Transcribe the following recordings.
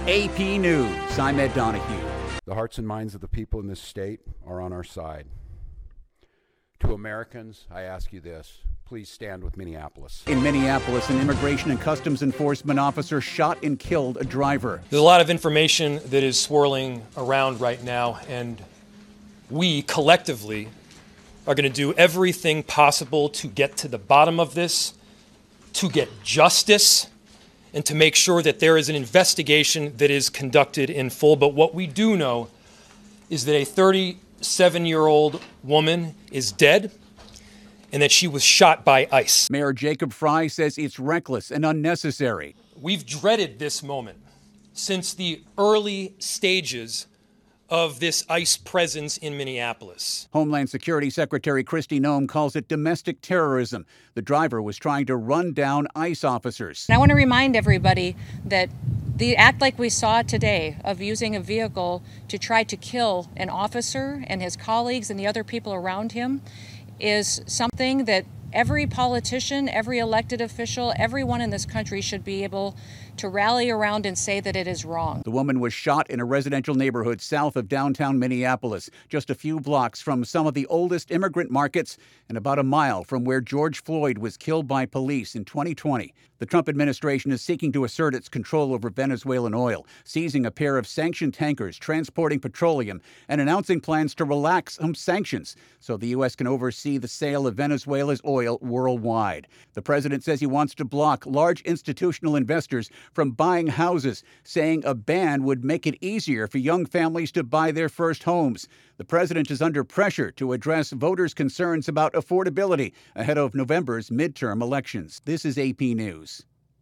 AP News, I'm Ed Donahue. The hearts and minds of the people in this state are on our side. To Americans, I ask you this. Please stand with Minneapolis. In Minneapolis, an Immigration and Customs Enforcement officer shot and killed a driver. There's a lot of information that is swirling around right now, and we collectively are going to do everything possible to get to the bottom of this, to get justice, and to make sure that there is an investigation that is conducted in full. But what we do know is that a 37-year-old woman is dead and that she was shot by ICE. Mayor Jacob Frey says it's reckless and unnecessary. We've dreaded this moment since the early stages of this ICE presence in Minneapolis. Homeland Security Secretary Kristi Noem calls it domestic terrorism. The driver was trying to run down ICE officers. And I want to remind everybody that the act like we saw today of using a vehicle to try to kill an officer and his colleagues and the other people around him is something that every politician, every elected official, everyone in this country should be able to rally around and say that it is wrong. The woman was shot in a residential neighborhood south of downtown Minneapolis, just a few blocks from some of the oldest immigrant markets and about a mile from where George Floyd was killed by police in 2020. The Trump administration is seeking to assert its control over Venezuelan oil, seizing a pair of sanctioned tankers transporting petroleum and announcing plans to relax some sanctions so the U.S. can oversee the sale of Venezuela's oil worldwide. The president says he wants to block large institutional investors from buying houses, saying a ban would make it easier for young families to buy their first homes. The president is under pressure to address voters' concerns about affordability ahead of November's midterm elections. This is AP News.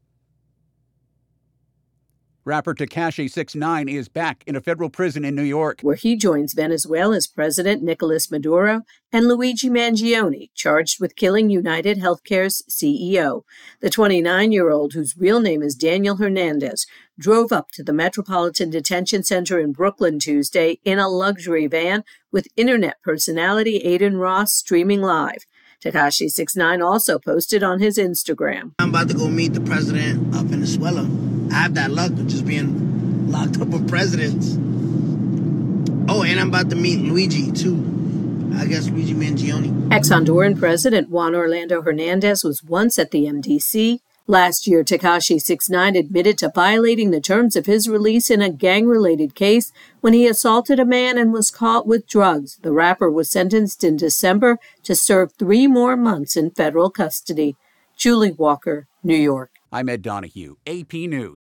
Rapper Tekashi 6ix9ine is back in a federal prison in New York, where he joins Venezuela's President Nicolas Maduro and Luigi Mangione, charged with killing United Healthcare's CEO. The 29-year-old, whose real name is Daniel Hernandez, drove up to the Metropolitan Detention Center in Brooklyn Tuesday in a luxury van with internet personality Aiden Ross streaming live. Tekashi 6ix9ine also posted on his Instagram. I'm about to go meet the president of Venezuela. I have that luck of just being locked up with presidents. Oh, and I'm about to meet Luigi, too. I guess Luigi Mangione. Ex-Honduran President Juan Orlando Hernandez was once at the MDC. Last year, Tekashi 6ix9ine admitted to violating the terms of his release in a gang-related case when he assaulted a man and was caught with drugs. The rapper was sentenced in December to serve 3 more months in federal custody. Julie Walker, New York. I'm Ed Donahue, AP News.